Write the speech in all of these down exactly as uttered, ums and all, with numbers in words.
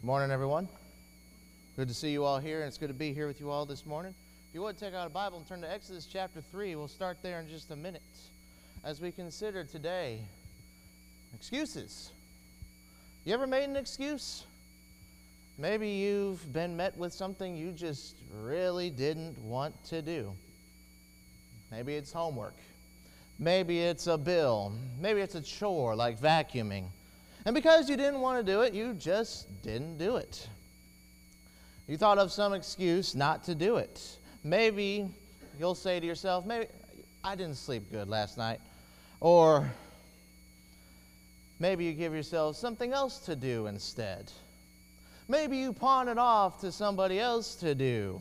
Morning, everyone. Good to see you all here, and it's good to be here with you all this morning. If you would take out a Bible and turn to Exodus chapter three, we'll start there in just a minute as we consider today excuses. You ever made an excuse? Maybe you've been met with something you just really didn't want to do. Maybe it's homework. Maybe it's a bill. Maybe it's a chore like vacuuming. And because you didn't want to do it, you just didn't do it. You thought of some excuse not to do it. Maybe you'll say to yourself, maybe I didn't sleep good last night. Or maybe you give yourself something else to do instead. Maybe you pawn it off to somebody else to do.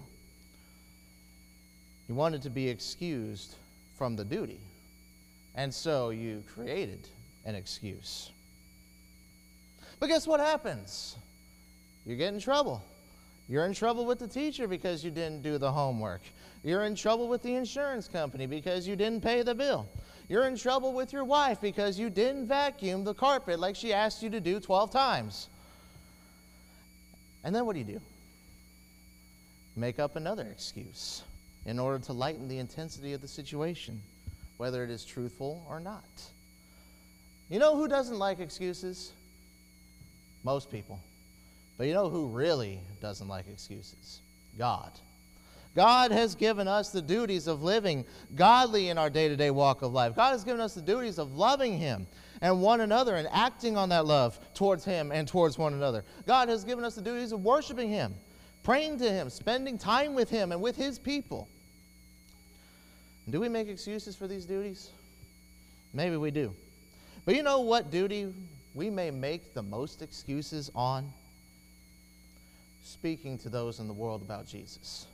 You wanted to be excused from the duty. And so you created an excuse. But guess what happens? You get in trouble. You're in trouble with the teacher because you didn't do the homework. You're in trouble with the insurance company because you didn't pay the bill. You're in trouble with your wife because you didn't vacuum the carpet like she asked you to do twelve times. And then what do you do? Make up another excuse in order to lighten the intensity of the situation, whether it is truthful or not. You know who doesn't like excuses? Most people. But you know who really doesn't like excuses? God. God has given us the duties of living godly in our day-to-day walk of life. God has given us the duties of loving Him and one another and acting on that love towards Him and towards one another. God has given us the duties of worshiping Him, praying to Him, spending time with Him and with His people. And do we make excuses for these duties? Maybe we do. But you know what duty we may make the most excuses on? Speaking to those in the world about Jesus.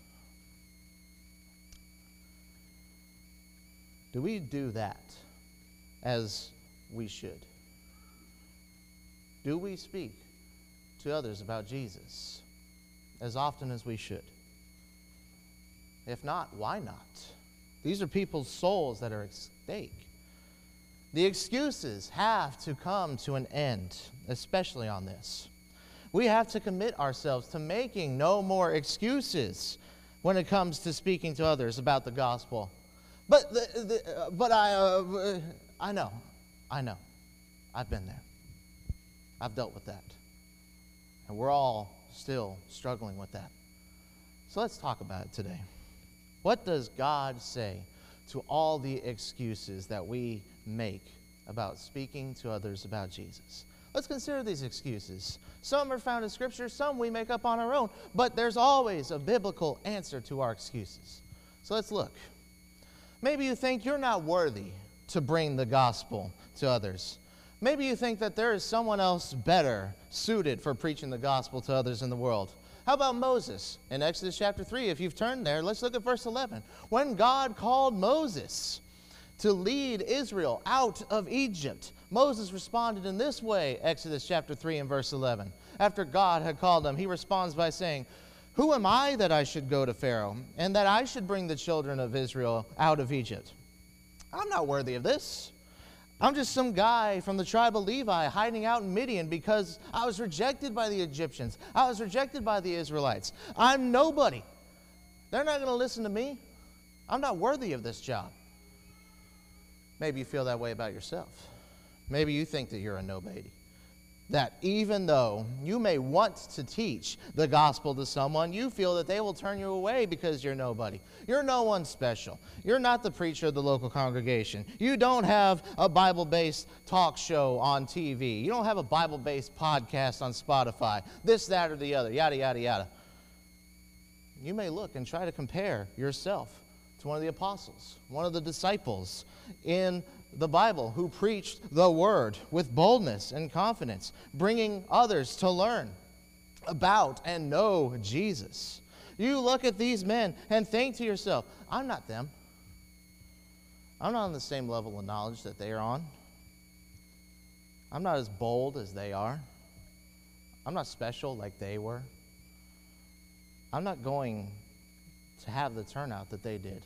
Do we do that as we should? Do we speak to others about Jesus as often as we should? If not, why not? These are people's souls that are at stake. The excuses have to come to an end, especially on this. We have to commit ourselves to making no more excuses when it comes to speaking to others about the gospel. But, the, the, uh, but I, uh, I know, I know. I've been there. I've dealt with that. And we're all still struggling with that. So let's talk about it today. What does God say to all the excuses that we make about speaking to others about Jesus? Let's consider these excuses. Some are found in Scripture, some we make up on our own, but there's always a biblical answer to our excuses. So let's look. Maybe you think you're not worthy to bring the gospel to others. Maybe you think that there is someone else better suited for preaching the gospel to others in the world. How about Moses? In Exodus chapter three, if you've turned there, let's look at verse eleven. When God called Moses to lead Israel out of Egypt, Moses responded in this way, Exodus chapter three and verse eleven. After God had called him, he responds by saying, "Who am I that I should go to Pharaoh, and that I should bring the children of Israel out of Egypt? I'm not worthy of this. I'm just some guy from the tribe of Levi hiding out in Midian because I was rejected by the Egyptians. I was rejected by the Israelites. I'm nobody. They're not going to listen to me. I'm not worthy of this job." Maybe you feel that way about yourself. Maybe you think that you're a nobody. That even though you may want to teach the gospel to someone, you feel that they will turn you away because you're nobody. You're no one special. You're not the preacher of the local congregation. You don't have a Bible-based talk show on T V. You don't have a Bible-based podcast on Spotify. This, that, or the other, yada, yada, yada. You may look and try to compare yourself to one of the apostles, one of the disciples in the Bible who preached the word with boldness and confidence, bringing others to learn about and know Jesus. You look at these men and think to yourself, I'm not them. I'm not on the same level of knowledge that they are on. I'm not as bold as they are. I'm not special like they were. I'm not going to have the turnout that they did.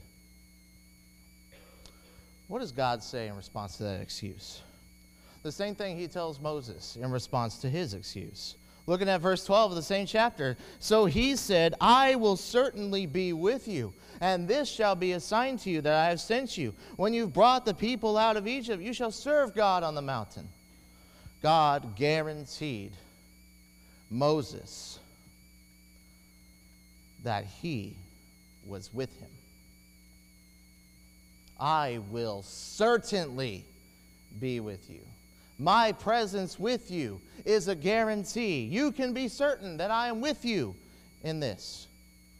What does God say in response to that excuse? The same thing he tells Moses in response to his excuse. Looking at verse twelve of the same chapter. So he said, I will certainly be with you, and this shall be a sign to you that I have sent you. When you've brought the people out of Egypt, you shall serve God on the mountain. God guaranteed Moses that he was with him. I will certainly be with you. My presence with you is a guarantee. You can be certain that I am with you in this.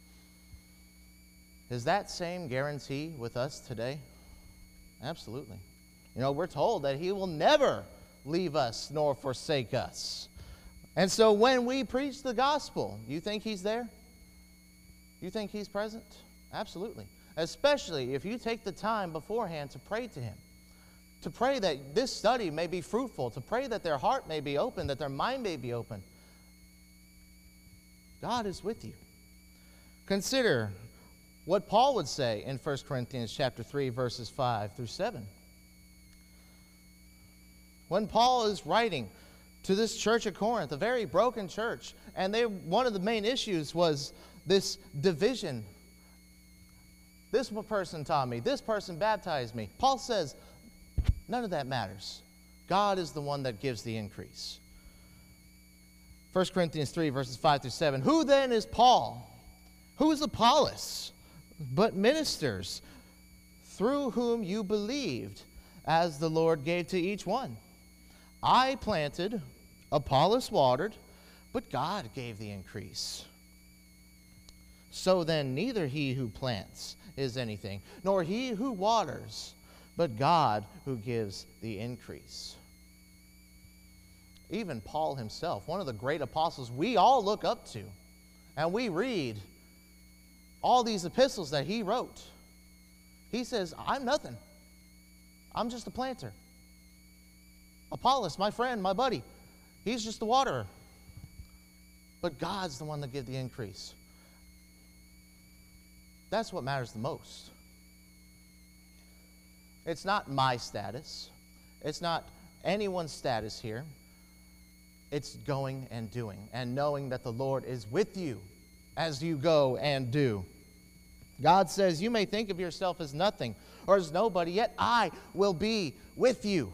Is that same guarantee with us today? Absolutely. You know, we're told that he will never leave us nor forsake us. And so when we preach the gospel, you think he's there? You think he's present? Absolutely. Especially if you take the time beforehand to pray to him. To pray that this study may be fruitful, to pray that their heart may be open, that their mind may be open. God is with you. Consider what Paul would say in First Corinthians chapter three, verses five through seven. When Paul is writing to this church at Corinth, a very broken church, and they one of the main issues was this division. This person taught me, this person baptized me. Paul says, none of that matters. God is the one that gives the increase. First Corinthians three, verses five through seven. Who then is Paul? Who is Apollos? But ministers, through whom you believed, as the Lord gave to each one. I planted, Apollos watered, but God gave the increase. So then neither he who plants is anything, nor he who waters, but God who gives the increase. Even Paul himself, one of the great apostles we all look up to, and we read all these epistles that he wrote. He says, I'm nothing. I'm just a planter. Apollos, my friend, my buddy, he's just the waterer. But God's the one that gives the increase. That's what matters the most. It's not my status. It's not anyone's status here. It's going and doing and knowing that the Lord is with you as you go and do. God says, you may think of yourself as nothing or as nobody, yet I will be with you.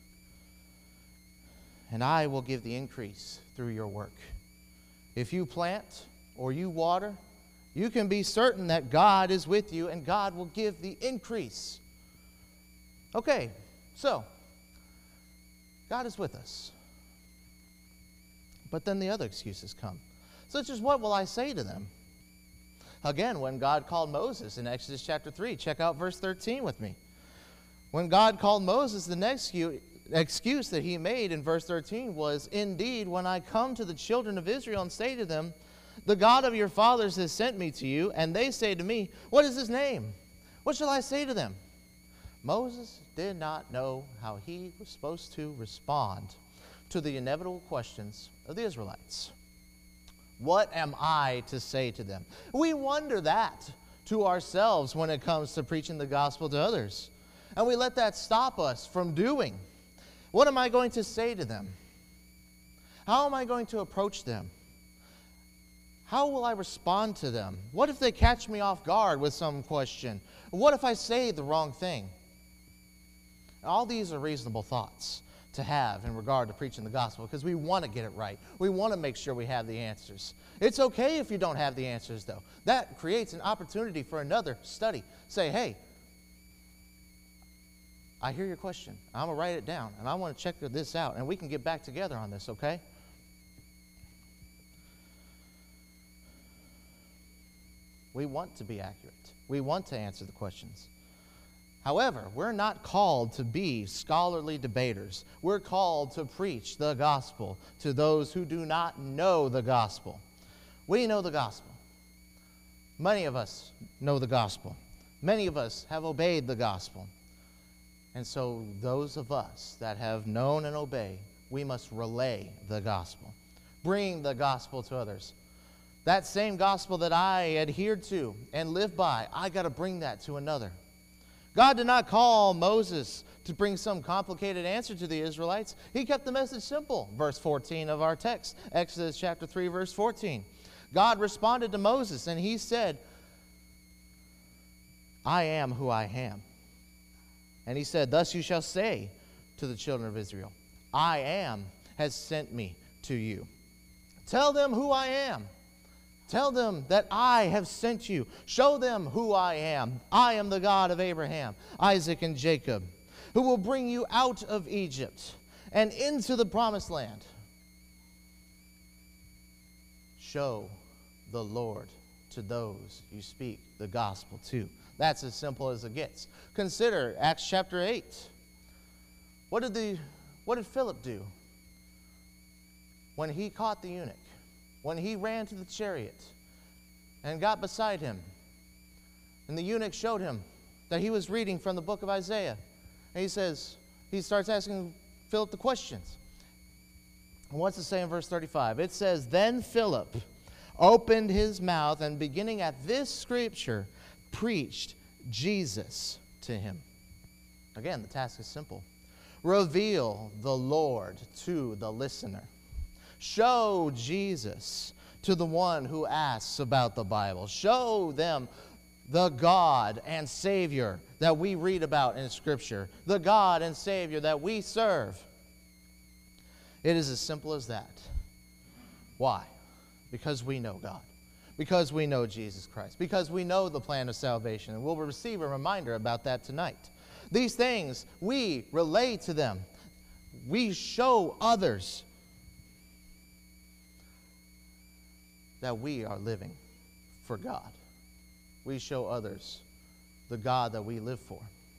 And I will give the increase through your work. If you plant or you water, you can be certain that God is with you and God will give the increase. Okay, so God is with us. But then the other excuses come, such as, what will I say to them? Again, when God called Moses in Exodus chapter three, check out verse thirteen with me. When God called Moses, the next excuse that he made in verse thirteen was, indeed, when I come to the children of Israel and say to them, the God of your fathers has sent me to you, and they say to me, what is his name? What shall I say to them? Moses did not know how he was supposed to respond to the inevitable questions of the Israelites. What am I to say to them? We wonder that to ourselves when it comes to preaching the gospel to others. And we let that stop us from doing. What am I going to say to them? How am I going to approach them? How will I respond to them? What if they catch me off guard with some question? What if I say the wrong thing? All these are reasonable thoughts to have in regard to preaching the gospel, because we want to get it right. We want to make sure we have the answers. It's okay if you don't have the answers, though. That creates an opportunity for another study. Say, hey, I hear your question. I'm going to write it down, and I want to check this out, and we can get back together on this, okay? We want to be accurate. We want to answer the questions. However, we're not called to be scholarly debaters. We're called to preach the gospel to those who do not know the gospel. We know the gospel. Many of us know the gospel. Many of us have obeyed the gospel. And so those of us that have known and obeyed, we must relay the gospel. Bring the gospel to others. That same gospel that I adhered to and live by, I got to bring that to another. God did not call Moses to bring some complicated answer to the Israelites. He kept the message simple. Verse fourteen of our text, Exodus chapter three, verse fourteen. God responded to Moses, and he said, I am who I am. And he said, thus you shall say to the children of Israel, I am has sent me to you. Tell them who I am. Tell them that I have sent you. Show them who I am. I am the God of Abraham, Isaac, and Jacob, who will bring you out of Egypt and into the promised land. Show the Lord to those you speak the gospel to. That's as simple as it gets. Consider Acts chapter eight. What did the what did Philip do when he caught the eunuch? When he ran to the chariot and got beside him, and the eunuch showed him that he was reading from the book of Isaiah. And he says, he starts asking Philip the questions. And what's it say in verse thirty-five? It says, then Philip opened his mouth and beginning at this scripture, preached Jesus to him. Again, the task is simple. Reveal the Lord to the listener. Show Jesus to the one who asks about the Bible. Show them the God and Savior that we read about in Scripture. The God and Savior that we serve. It is as simple as that. Why? Because we know God. Because we know Jesus Christ. Because we know the plan of salvation. And we'll receive a reminder about that tonight. These things, we relay to them. We show others that we are living for God. We show others the God that we live for.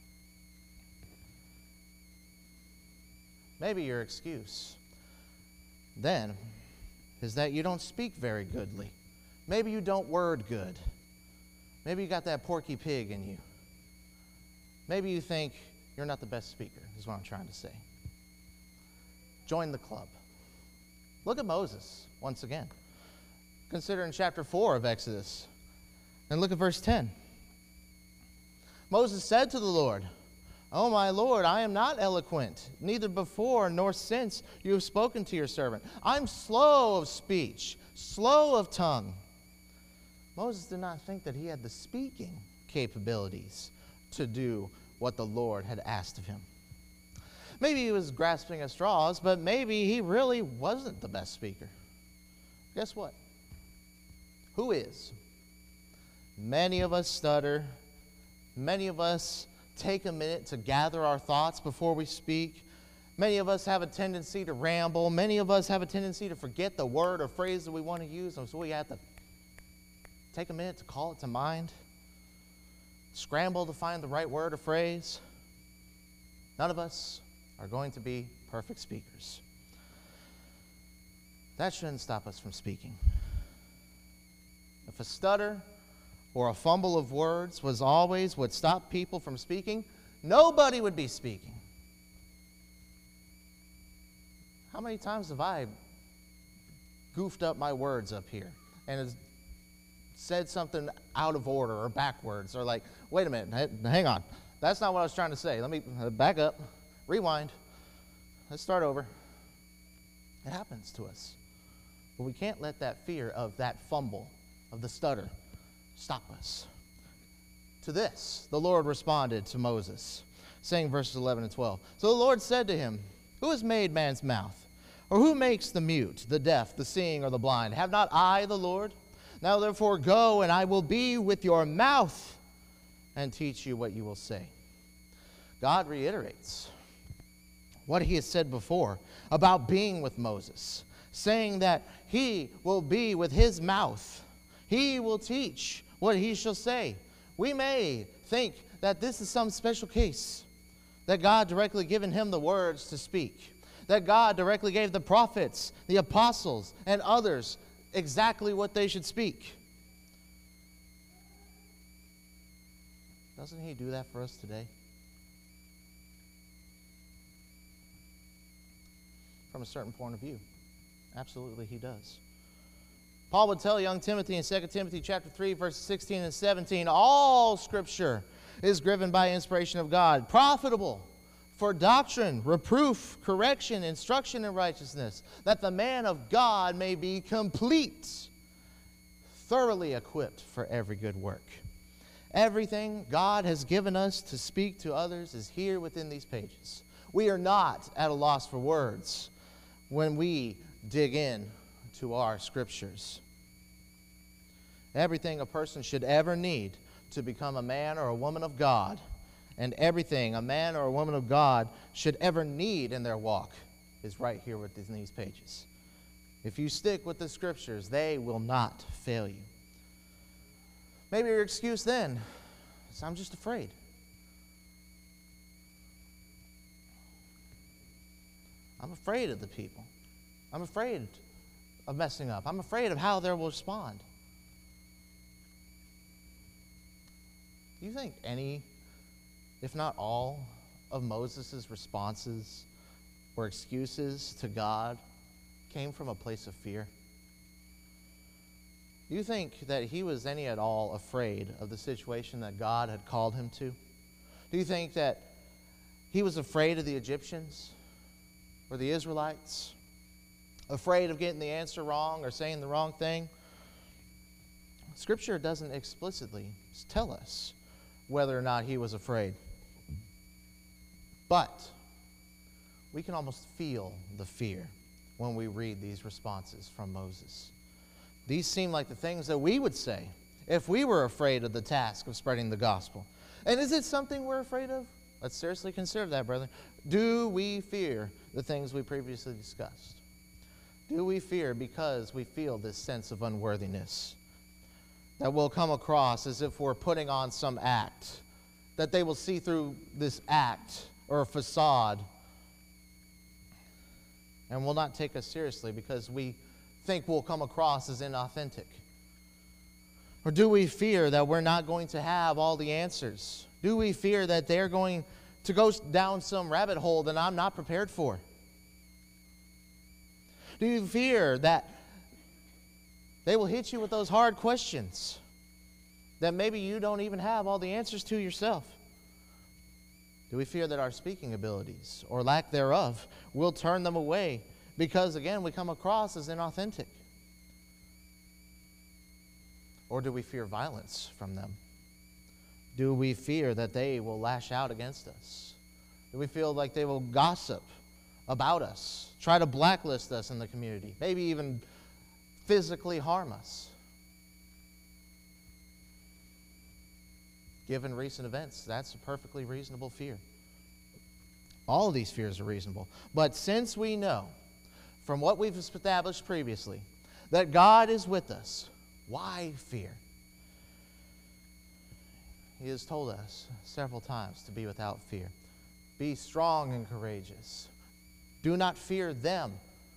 Maybe your excuse then is that you don't speak very goodly. Maybe you don't word good. Maybe you got that Porky Pig in you. Maybe you think you're not the best speaker, is what I'm trying to say. Join the club. Look at Moses once again. Consider in chapter four of Exodus. And look at verse ten. Moses said to the Lord, O my Lord, I am not eloquent, neither before nor since you have spoken to your servant. I'm slow of speech, slow of tongue. Moses did not think that he had the speaking capabilities to do what the Lord had asked of him. Maybe he was grasping at straws, but maybe he really wasn't the best speaker. Guess what? Who is? Many of us stutter. Many of us take a minute to gather our thoughts before we speak. Many of us have a tendency to ramble. Many of us have a tendency to forget the word or phrase that we want to use, and so we have to take a minute to call it to mind. Scramble to find the right word or phrase. None of us are going to be perfect speakers. That shouldn't stop us from speaking. If a stutter or a fumble of words was always what stopped people from speaking, nobody would be speaking. How many times have I goofed up my words up here and said something out of order or backwards, or like, wait a minute, hang on. That's not what I was trying to say. Let me back up, rewind. Let's start over. It happens to us. But we can't let that fear of that fumble, of the stutter, stop us. To this, the Lord responded to Moses, saying verses eleven and twelve. So the Lord said to him, who has made man's mouth? Or who makes the mute, the deaf, the seeing, or the blind? Have not I the Lord? Now therefore go, and I will be with your mouth and teach you what you will say. God reiterates what he has said before about being with Moses, saying that he will be with his mouth. He will teach what he shall say. We may think that this is some special case, that God directly given him the words to speak, that God directly gave the prophets, the apostles, and others exactly what they should speak. Doesn't he do that for us today? From a certain point of view. Absolutely he does. Paul would tell young Timothy in Second Timothy chapter three, verses sixteen and seventeen, all Scripture is given by inspiration of God, profitable for doctrine, reproof, correction, instruction in righteousness, that the man of God may be complete, thoroughly equipped for every good work. Everything God has given us to speak to others is here within these pages. We are not at a loss for words when we dig in to our scriptures. Everything a person should ever need to become a man or a woman of God, and everything a man or a woman of God should ever need in their walk, is right here within these pages. If you stick with the scriptures, they will not fail you. Maybe your excuse then is, I'm just afraid. I'm afraid of the people. I'm afraid of messing up. I'm afraid of how they will respond. Do you think any, if not all, of Moses' responses or excuses to God came from a place of fear? Do you think that he was any at all afraid of the situation that God had called him to? Do you think that he was afraid of the Egyptians or the Israelites? Afraid of getting the answer wrong or saying the wrong thing? Scripture doesn't explicitly tell us whether or not he was afraid. But we can almost feel the fear when we read these responses from Moses. These seem like the things that we would say if we were afraid of the task of spreading the gospel. And is it something we're afraid of? Let's seriously consider that, brother. Do we fear the things we previously discussed? Do we fear because we feel this sense of unworthiness? That we'll come across as if we're putting on some act. That they will see through this act or a facade and will not take us seriously because we think we'll come across as inauthentic? Or do we fear that we're not going to have all the answers? Do we fear that they're going to go down some rabbit hole that I'm not prepared for? Do you fear that they will hit you with those hard questions that maybe you don't even have all the answers to yourself? Do we fear that our speaking abilities, or lack thereof, will turn them away because, again, we come across as inauthentic? Or do we fear violence from them? Do we fear that they will lash out against us? Do we feel like they will gossip about us, try to blacklist us in the community, maybe even physically harm us? Given recent events, that's a perfectly reasonable fear. All of these fears are reasonable. But since we know, from what we've established previously, that God is with us, why fear? He has told us several times to be without fear. Be strong and courageous. Do not fear them.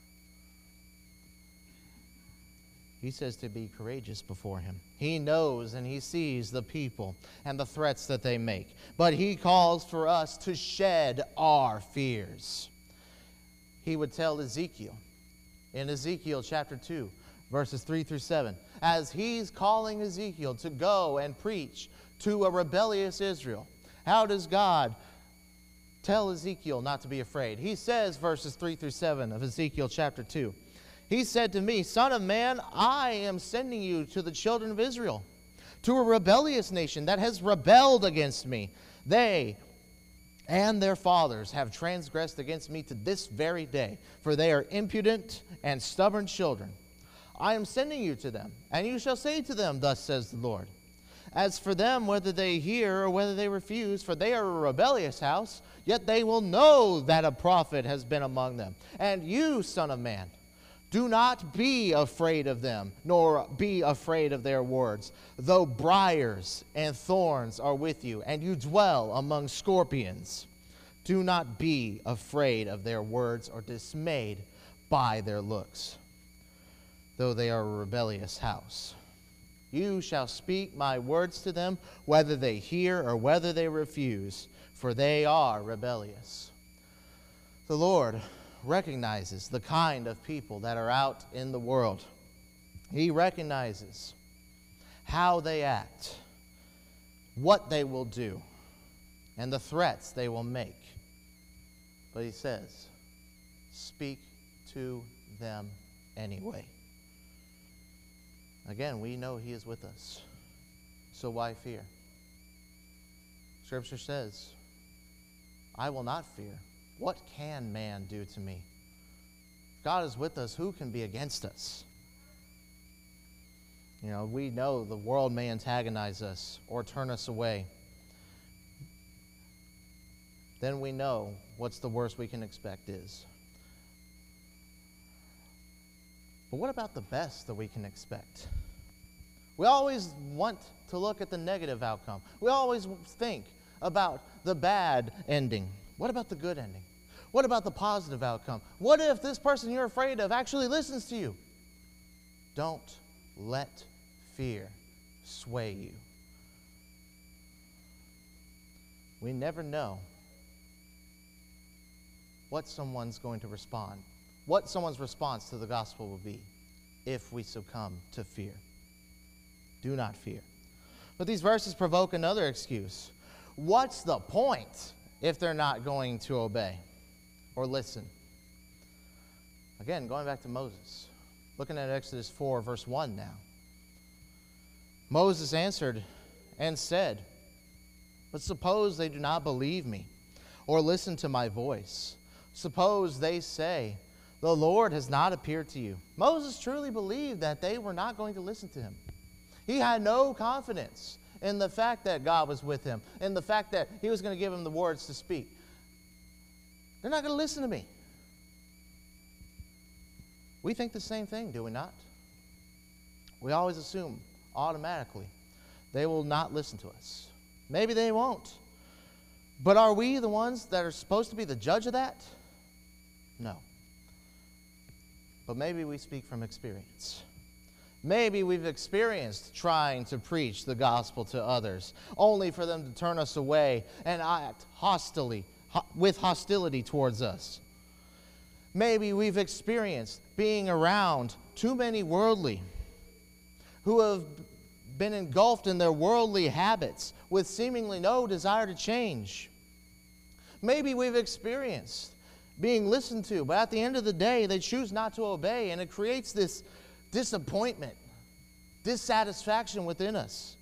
He says to be courageous before him. He knows and he sees the people and the threats that they make. But he calls for us to shed our fears. He would tell Ezekiel in Ezekiel chapter two, verses three through seven, as he's calling Ezekiel to go and preach to a rebellious Israel. How does God tell Ezekiel not to be afraid? He says, verses three through seven of Ezekiel chapter two, he said to me, Son of man, I am sending you to the children of Israel, to a rebellious nation that has rebelled against me. They and their fathers have transgressed against me to this very day, for they are impudent and stubborn children. I am sending you to them, and you shall say to them, Thus says the Lord. As for them, whether they hear or whether they refuse, for they are a rebellious house, yet they will know that a prophet has been among them. And you, son of man, do not be afraid of them, nor be afraid of their words, though briars and thorns are with you, and you dwell among scorpions. Do not be afraid of their words or dismayed by their looks, though they are a rebellious house. You shall speak my words to them, whether they hear or whether they refuse, for they are rebellious. The Lord recognizes the kind of people that are out in the world. He recognizes how they act, what they will do, and the threats they will make. But he says, speak to them anyway. Again, we know he is with us. So why fear? Scripture says, I will not fear. What can man do to me? God is with us. Who can be against us? You know, we know the world may antagonize us or turn us away. Then we know what's the worst we can expect is. But what about the best that we can expect? We always want to look at the negative outcome. We always think about the bad ending. What about the good ending? What about the positive outcome? What if this person you're afraid of actually listens to you? Don't let fear sway you. We never know what someone's going to respond, what someone's response to the gospel will be if we succumb to fear. Do not fear. But these verses provoke another excuse. What's the point if they're not going to obey or listen? Again, going back to Moses, looking at Exodus four, verse one now. Moses answered and said, but suppose they do not believe me or listen to my voice. Suppose they say, the Lord has not appeared to you. Moses truly believed that they were not going to listen to him. He had no confidence in the fact that God was with him, in the fact that he was going to give him the words to speak. They're not going to listen to me. We think the same thing, do we not? We always assume automatically they will not listen to us. Maybe they won't. But are we the ones that are supposed to be the judge of that? No. But maybe we speak from experience. Maybe we've experienced trying to preach the gospel to others, only for them to turn us away and act hostilely, ho- with hostility towards us. Maybe we've experienced being around too many worldly who have been engulfed in their worldly habits with seemingly no desire to change. Maybe we've experienced being listened to, but at the end of the day, they choose not to obey, and it creates this disappointment, dissatisfaction within us.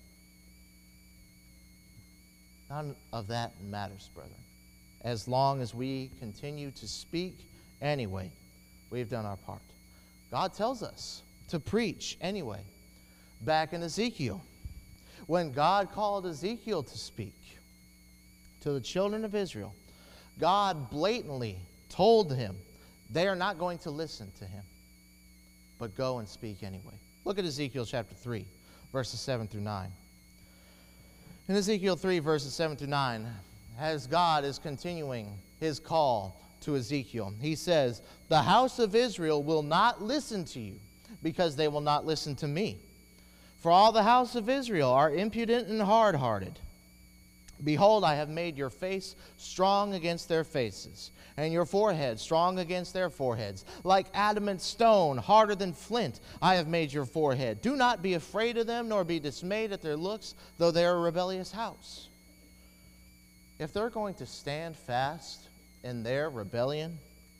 None of that matters, brethren. As long as we continue to speak anyway, we've done our part. God tells us to preach anyway. Back in Ezekiel, when God called Ezekiel to speak to the children of Israel, God blatantly told him they are not going to listen to him, but go and speak anyway. Look at Ezekiel chapter three, verses seven through nine. In Ezekiel three, verses seven through nine, as God is continuing his call to Ezekiel, he says, the house of Israel will not listen to you because they will not listen to me. For all the house of Israel are impudent and hard-hearted. Behold, I have made your face strong against their faces, and your forehead strong against their foreheads. Like adamant stone, harder than flint, I have made your forehead. Do not be afraid of them, nor be dismayed at their looks, though they are a rebellious house. If they're going to stand fast in their rebellion,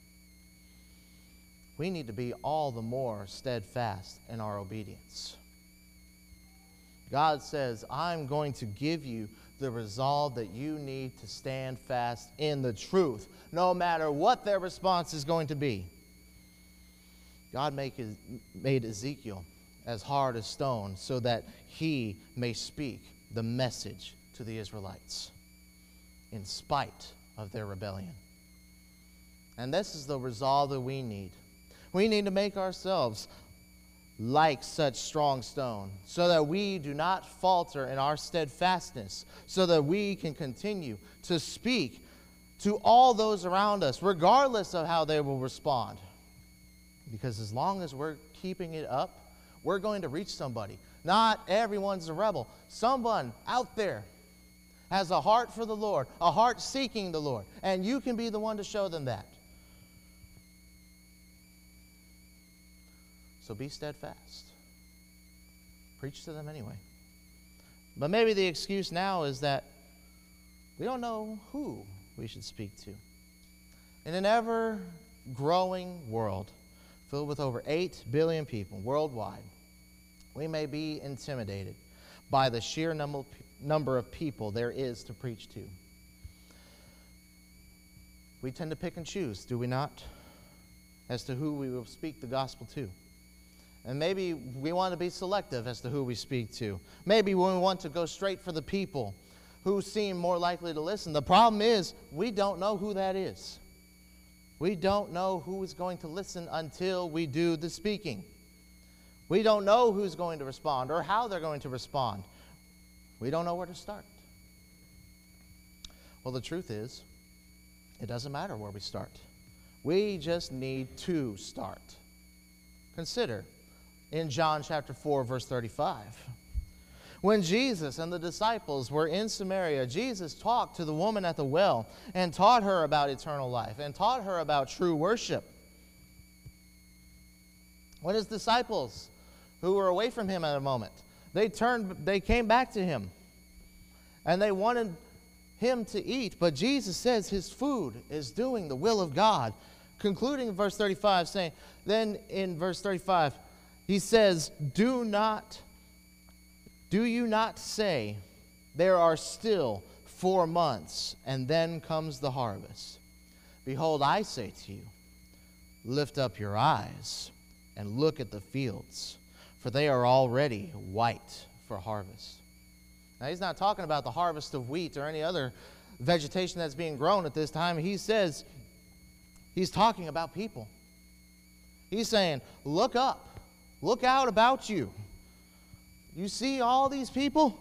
we need to be all the more steadfast in our obedience. God says, I'm going to give you the resolve that you need to stand fast in the truth, no matter what their response is going to be. God make his, made Ezekiel as hard as stone so that he may speak the message to the Israelites in spite of their rebellion. And this is the resolve that we need. We need to make ourselves like such strong stone, so that we do not falter in our steadfastness, so that we can continue to speak to all those around us, regardless of how they will respond. Because as long as we're keeping it up, we're going to reach somebody. Not everyone's a rebel. Someone out there has a heart for the Lord, a heart seeking the Lord, and you can be the one to show them that. So be steadfast. Preach to them anyway. But maybe the excuse now is that We don't know who we should speak to. In an ever-growing world filled with over eight billion people worldwide, we may be intimidated by the sheer number, number of people there is to preach to. We tend to pick and choose, do we not, as to who we will speak the gospel to. And maybe we want to be selective as to who we speak to. Maybe we want to go straight for the people who seem more likely to listen. The problem is we don't know who that is. We don't know who is going to listen until we do the speaking. We don't know who's going to respond or how they're going to respond. We don't know where to start. Well, the truth is, it doesn't matter where we start. We just need to start. Consider in John chapter four, verse thirty-five. When Jesus and the disciples were in Samaria, Jesus talked to the woman at the well and taught her about eternal life and taught her about true worship. When his disciples, who were away from him at a moment, they turned, they came back to him and they wanted him to eat, but Jesus says his food is doing the will of God. Concluding in verse thirty-five, saying, then in verse thirty-five, he says, do not, do you not say, there are still four months, and then comes the harvest? Behold, I say to you, lift up your eyes and look at the fields, for they are already white for harvest. Now, he's not talking about the harvest of wheat or any other vegetation that's being grown at this time. He says, he's talking about people. He's saying, look up, look out about you. You see all these people?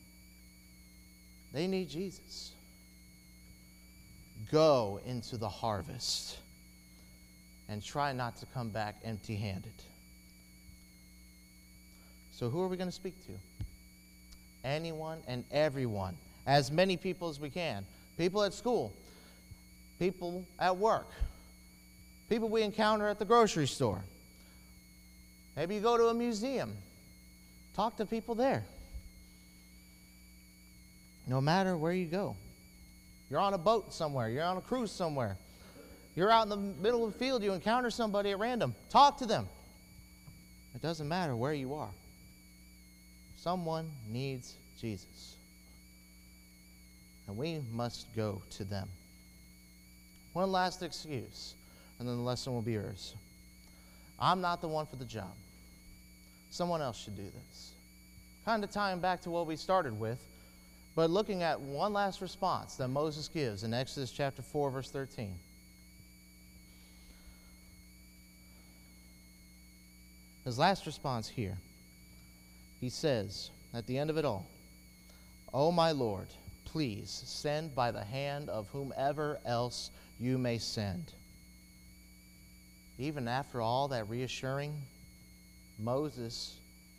They need Jesus. Go into the harvest and try not to come back empty-handed. So who are we going to speak to? Anyone and everyone. As many people as we can. People at school. People at work. People we encounter at the grocery store. Maybe you go to a museum. Talk to people there. No matter where you go. You're on a boat somewhere. You're on a cruise somewhere. You're out in the middle of the field. You encounter somebody at random. Talk to them. It doesn't matter where you are. Someone needs Jesus. And we must go to them. One last excuse, and then the lesson will be yours. I'm not the one for the job. Someone else should do this. Kind of tying back to what we started with, but looking at one last response that Moses gives in Exodus chapter four, verse thirteen. His last response here, he says, at the end of it all, "O my Lord, please send by the hand of whomever else you may send." Even after all that reassuring, Moses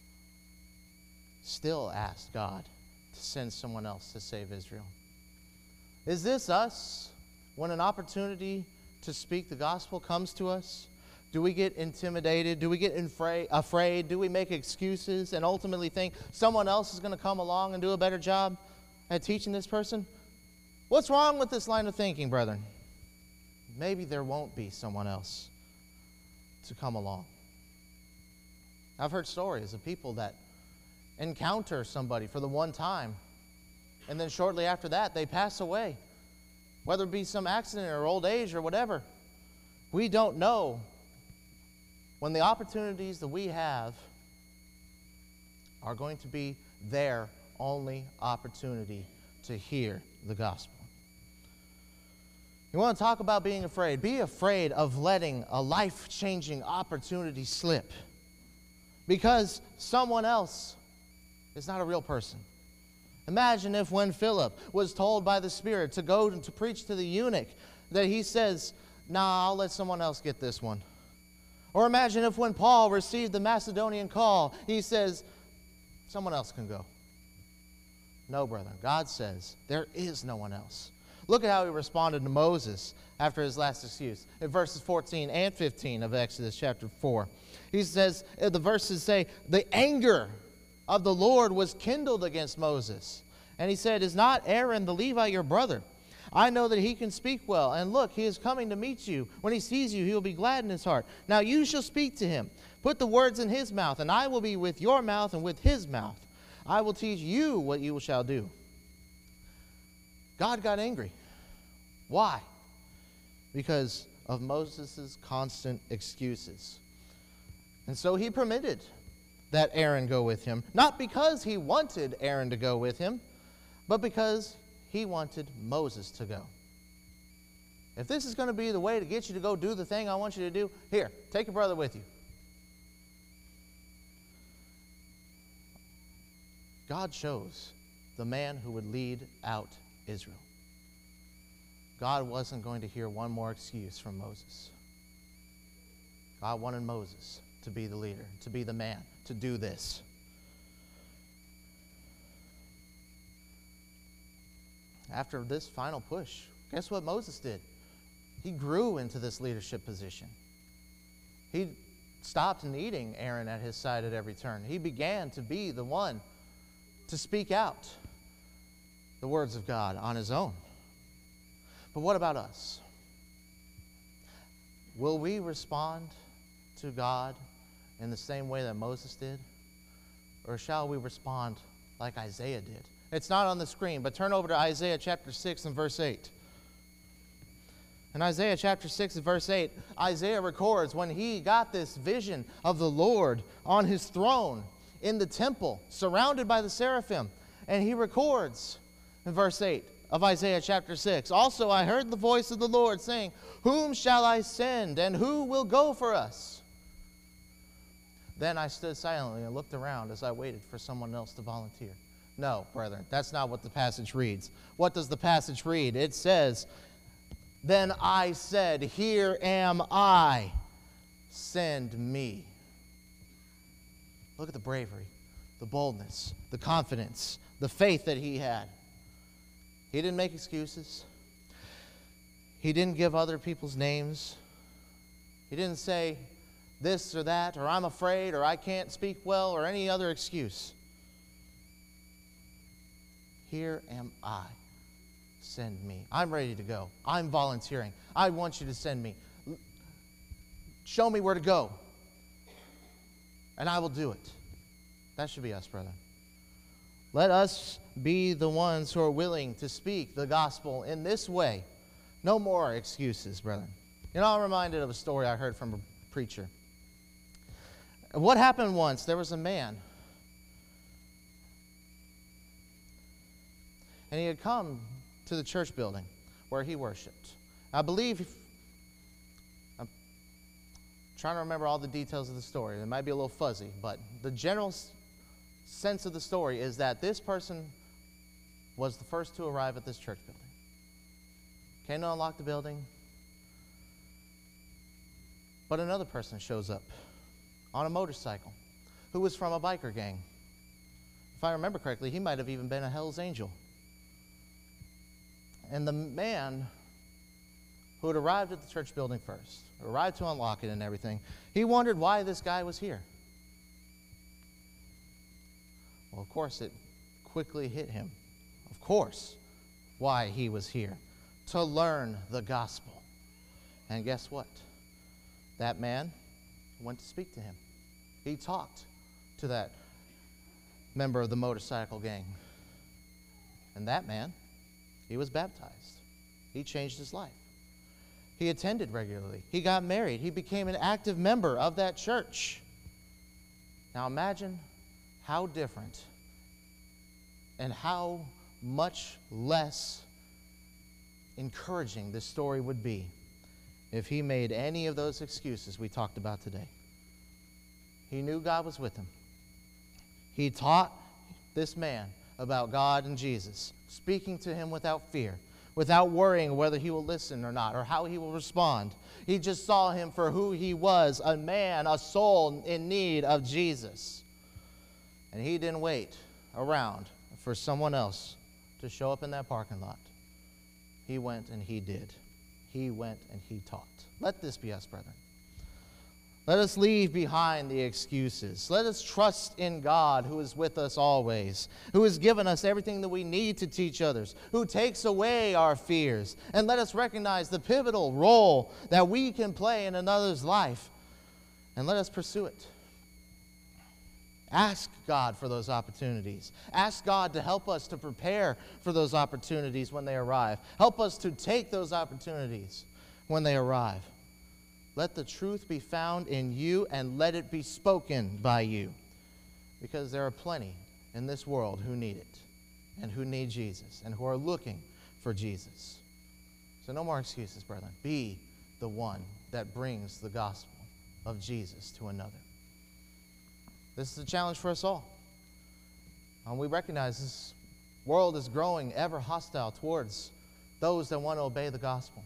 still asked God to send someone else to save Israel. Is this us when an opportunity to speak the gospel comes to us? Do we get intimidated? Do we get afraid? Do we make excuses and ultimately think someone else is going to come along and do a better job at teaching this person? What's wrong with this line of thinking, brethren? Maybe there won't be someone else to come along. I've heard stories of people that encounter somebody for the one time, and then shortly after that, they pass away, whether it be some accident or old age or whatever. We don't know when the opportunities that we have are going to be their only opportunity to hear the gospel. You want to talk about being afraid? Be afraid of letting a life-changing opportunity slip, because someone else is not a real person. Imagine if when Philip was told by the Spirit to go to preach to the eunuch, that he says, "Nah, I'll let someone else get this one." Or imagine if when Paul received the Macedonian call, he says, "Someone else can go." No, brethren. God says there is no one else. Look at how he responded to Moses after his last excuse. In verses fourteen and fifteen of Exodus chapter four. He says, the verses say, the anger of the Lord was kindled against Moses. And he said, "Is not Aaron the Levite your brother? I know that he can speak well. And look, he is coming to meet you. When he sees you, he will be glad in his heart. Now you shall speak to him. Put the words in his mouth, and I will be with your mouth and with his mouth. I will teach you what you shall do." God got angry. Why? Because of Moses' constant excuses. And so he permitted that Aaron go with him, not because he wanted Aaron to go with him, but because he wanted Moses to go. If this is going to be the way to get you to go do the thing I want you to do, here, take your brother with you. God chose the man who would lead out Israel. God wasn't going to hear one more excuse from Moses. God wanted Moses to be the leader, to be the man, to do this. After this final push, guess what Moses did? He grew into this leadership position. He stopped needing Aaron at his side at every turn. He began to be the one to speak out the words of God on his own. But what about us? Will we respond to God in the same way that Moses did? Or shall we respond like Isaiah did? It's not on the screen, but turn over to Isaiah chapter six and verse eight. In Isaiah chapter six and verse eight, Isaiah records when he got this vision of the Lord on his throne in the temple, surrounded by the seraphim. And he records in verse eight of Isaiah chapter six, "Also I heard the voice of the Lord saying, 'Whom shall I send, and who will go for us?' Then I stood silently and looked around as I waited for someone else to volunteer." No, brethren, that's not what the passage reads. What does the passage read? It says, "Then I said, 'Here am I, send me.'" Look at the bravery, the boldness, the confidence, the faith that he had. He didn't make excuses. He didn't give other people's names. He didn't say this or that, or "I'm afraid," or "I can't speak well," or any other excuse. "Here am I. Send me. I'm ready to go. I'm volunteering. I want you to send me. Show me where to go, and I will do it." That should be us, brethren. Let us be the ones who are willing to speak the gospel in this way. No more excuses, brethren. You know, I'm reminded of a story I heard from a preacher. What happened once, there was a man, and he had come to the church building where he worshiped. I believe, I'm trying to remember all the details of the story. It might be a little fuzzy, but the general sense of the story is that this person was the first to arrive at this church building. Came to unlock the building, but another person shows up on a motorcycle who was from a biker gang. If I remember correctly, he might have even been a Hell's Angel. And the man who had arrived at the church building first, arrived to unlock it and everything, he wondered why this guy was here. Well, of course, it quickly hit him. Of course, why he was here. To learn the gospel. And guess what? That man went to speak to him. He talked to that member of the motorcycle gang. And that man, he was baptized. He changed his life. He attended regularly. He got married. He became an active member of that church. Now imagine how different and how much less encouraging this story would be if he made any of those excuses we talked about today. He knew God was with him. He taught this man about God and Jesus, speaking to him without fear, without worrying whether he will listen or not, or how he will respond. He just saw him for who he was, a man, a soul in need of Jesus. And he didn't wait around for someone else to show up in that parking lot. He went and he did. He went and he taught. Let this be us, brethren. Let us leave behind the excuses. Let us trust in God, who is with us always, who has given us everything that we need to teach others, who takes away our fears. And let us recognize the pivotal role that we can play in another's life, and let us pursue it. Ask God for those opportunities. Ask God to help us to prepare for those opportunities when they arrive. Help us to take those opportunities when they arrive. Let the truth be found in you, and let it be spoken by you. Because there are plenty in this world who need it, and who need Jesus, and who are looking for Jesus. So no more excuses, brethren. Be the one that brings the gospel of Jesus to another. This is a challenge for us all. And we recognize this world is growing ever hostile towards those that want to obey the gospel.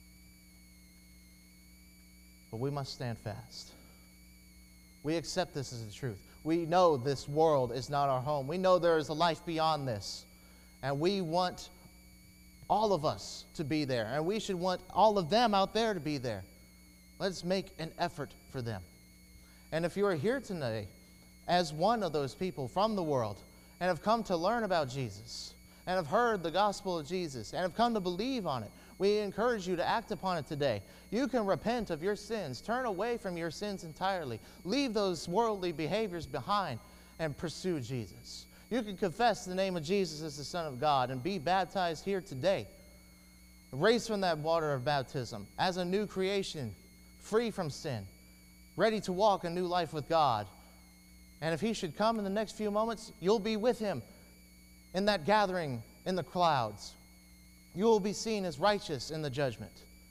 But we must stand fast. We accept this as the truth. We know this world is not our home. We know there is a life beyond this. And we want all of us to be there. And we should want all of them out there to be there. Let's make an effort for them. And if you are here today as one of those people from the world and have come to learn about Jesus and have heard the gospel of Jesus and have come to believe on it, we encourage you to act upon it today. You can repent of your sins, turn away from your sins entirely, leave those worldly behaviors behind, and pursue Jesus. You can confess the name of Jesus as the Son of God and be baptized here today, raised from that water of baptism as a new creation, free from sin, ready to walk a new life with God. And if He should come in the next few moments, you'll be with Him in that gathering in the clouds. You will be seen as righteous in the judgment.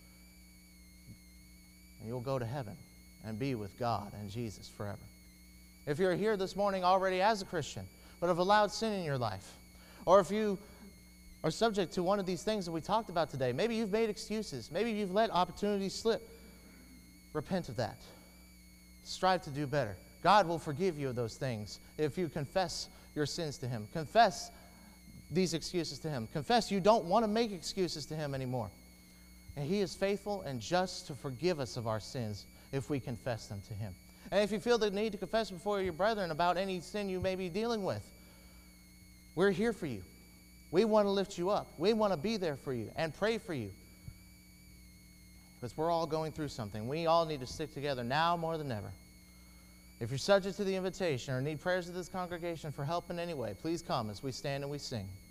And you'll go to heaven and be with God and Jesus forever. If you're here this morning already as a Christian, but have allowed sin in your life, or if you are subject to one of these things that we talked about today, maybe you've made excuses, maybe you've let opportunities slip, repent of that. Strive to do better. God will forgive you of those things if you confess your sins to Him. Confess these excuses to Him. Confess you don't want to make excuses to Him anymore. And He is faithful and just to forgive us of our sins if we confess them to Him. And if you feel the need to confess before your brethren about any sin you may be dealing with, we're here for you. We want to lift you up. We want to be there for you and pray for you. Because we're all going through something. We all need to stick together now more than ever. If you're subject to the invitation or need prayers of this congregation for help in any way, please come as we stand and we sing.